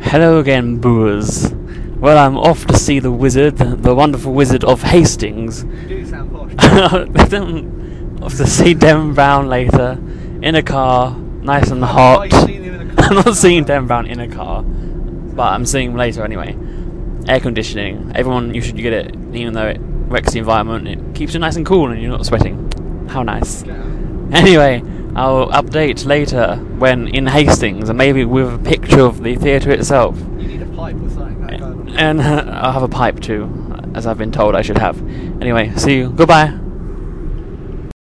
Hello again, boors. Well, I'm off to see the wizard, the wonderful wizard of Hastings. You do sound posh. Off to see Dan Brown later, in a car, nice and hot. I'm not seeing Dan Brown in a car, but I'm seeing him later anyway. Air conditioning. Everyone, you should get it, even though it wrecks the environment. It keeps you nice and cool and you're not sweating. How nice. Anyway, I'll update later when in Hastings, and maybe with a picture of the theatre itself. You need a pipe or something. And I'll have a pipe too, as I've been told I should have. Anyway, see you. Goodbye.